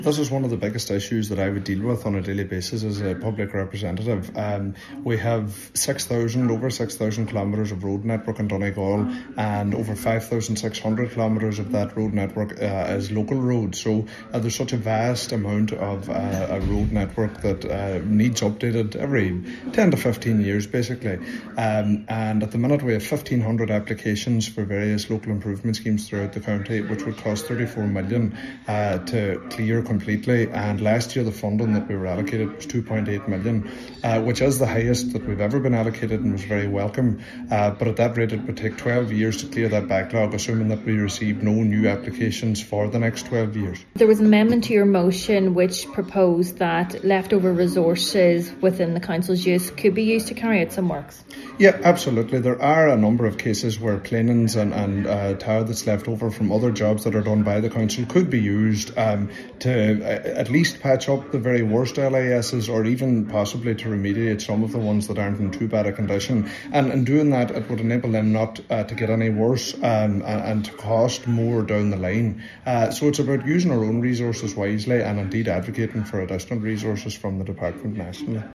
This is one of the biggest issues that I would deal with on a daily basis as a public representative. We have over 6,000 kilometres of road network in Donegal, and over 5,600 kilometres of that road network is local roads. So there's such a vast amount of a road network that needs updated every 10 to 15 years, basically. And at the minute we have 1,500 applications for various local improvement schemes throughout the county, which would cost 34 million to clear completely, and last year the funding that we were allocated was 2.8 million, which is the highest that we've ever been allocated and was very welcome. But at that rate it would take 12 years to clear that backlog, assuming that we receive no new applications for the next 12 years. There was an amendment to your motion which proposed that leftover resources within the council's use could be used to carry out some works. Yeah, absolutely. There are a number of cases where planings and tar that's left over from other jobs that are done by the council could be used to at least patch up the very worst LASs, or even possibly to remediate some of the ones that aren't in too bad a condition. And in doing that, it would enable them not to get any worse and to cost more down the line. So it's about using our own resources wisely and indeed advocating for additional resources from the department nationally.